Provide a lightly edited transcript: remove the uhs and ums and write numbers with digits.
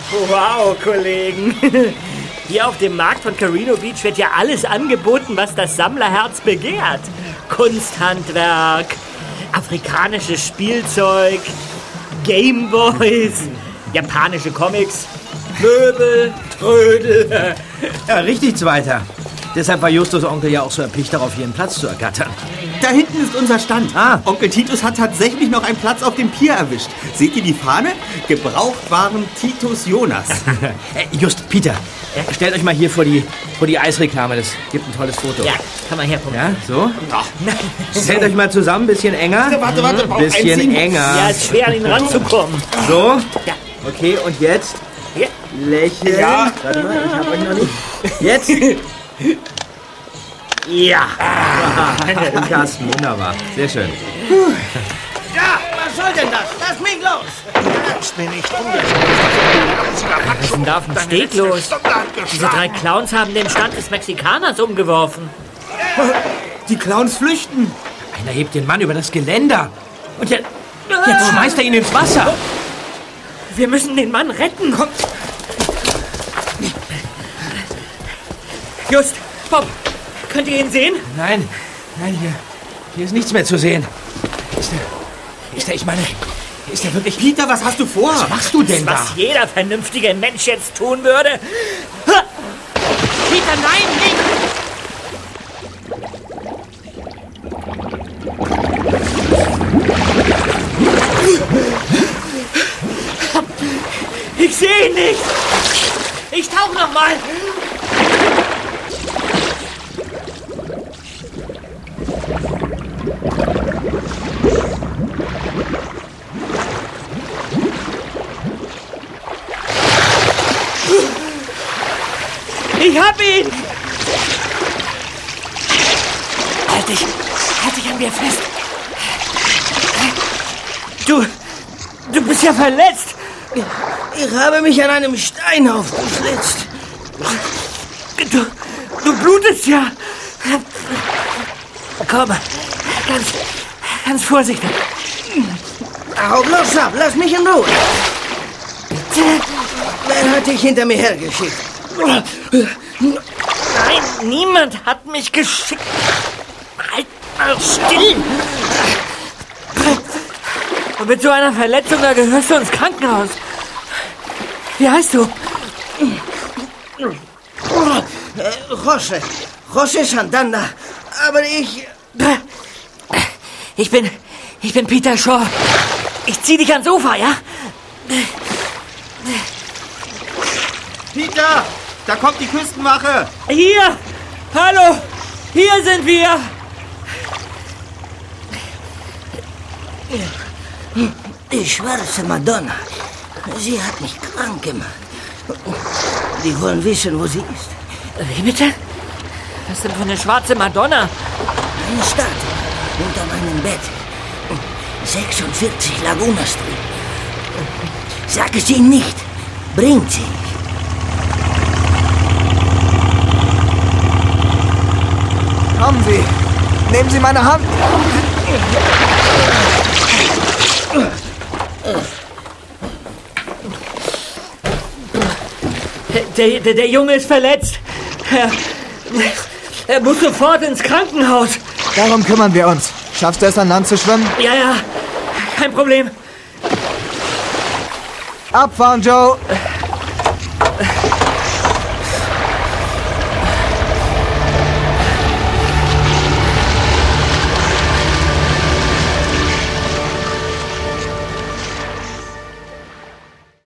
Wow, Kollegen. Hier auf dem Markt von Carino Beach wird ja alles angeboten, was das Sammlerherz begehrt. Kunsthandwerk, afrikanisches Spielzeug, Gameboys, japanische Comics, Möbel, Trödel. Ja, richtig, Zweiter. Deshalb war Justus Onkel ja auch so erpicht darauf, hier einen Platz zu ergattern. Da hinten ist unser Stand. Onkel Titus hat tatsächlich noch einen Platz auf dem Pier erwischt. Seht ihr die Fahne? Gebrauchtwaren Titus Jonas. Just, Peter, stellt euch mal hier vor die Eisreklame. Das gibt ein tolles Foto. Ja, kann man herkommen. Ja, so? Stellt euch mal zusammen, ein bisschen enger. Warte. Ein bisschen enger. Ja, ist schwer, an ihn ranzukommen. So? Ja. Okay, und jetzt? Ja. Lächeln. Ja. Warte mal, ich hab euch noch nicht. Jetzt? Ja. Im Kasten, wunderbar. Sehr schön. Ja, was soll denn das? Lass mich los! Kannst mir nicht umgehen. Was ist denn da auf dem Steg los? Diese 3 Clowns haben den Stand des Mexikaners umgeworfen. Die Clowns flüchten. Einer hebt den Mann über das Geländer. Und jetzt schmeißt er ihn ins Wasser. Wir müssen den Mann retten. Komm. Just, Bob, könnt ihr ihn sehen? Nein, hier ist nichts mehr zu sehen. Ist der wirklich... Peter, was hast du vor? Was machst du denn da? Was jeder vernünftige Mensch jetzt tun würde. Peter, nein, nicht! Ich sehe ihn nicht. Ich tauche noch mal. Ich hab ihn! Halt dich an mir fest. Du bist ja verletzt. Ich habe mich an einem Stein aufgeschlitzt. Du blutest ja. Komm, ganz vorsichtig. Hau bloß ab, lass mich in Ruhe. Wer hat dich hinter mir hergeschickt? Nein, niemand hat mich geschickt. Halt mal still. Und mit so einer Verletzung, da gehörst du ins Krankenhaus. Wie heißt du? José Santana. Aber ich... Ich bin Peter Shaw. Ich zieh dich ans Sofa, ja? Peter, da kommt die Küstenwache. Hier! Hallo! Hier sind wir! Die schwarze Madonna. Sie hat mich krank gemacht. Die wollen wissen, wo sie ist. Wie bitte? Was denn für eine schwarze Madonna? Eine Statue unter meinem Bett. 46 Laguna Street. Sag es ihnen nicht. Bringt sie. Kommen Sie. Nehmen Sie meine Hand. Der Junge ist verletzt. Er muss sofort ins Krankenhaus. Darum kümmern wir uns. Schaffst du es, an Land zu schwimmen? Ja, kein Problem. Abfahren, Joe.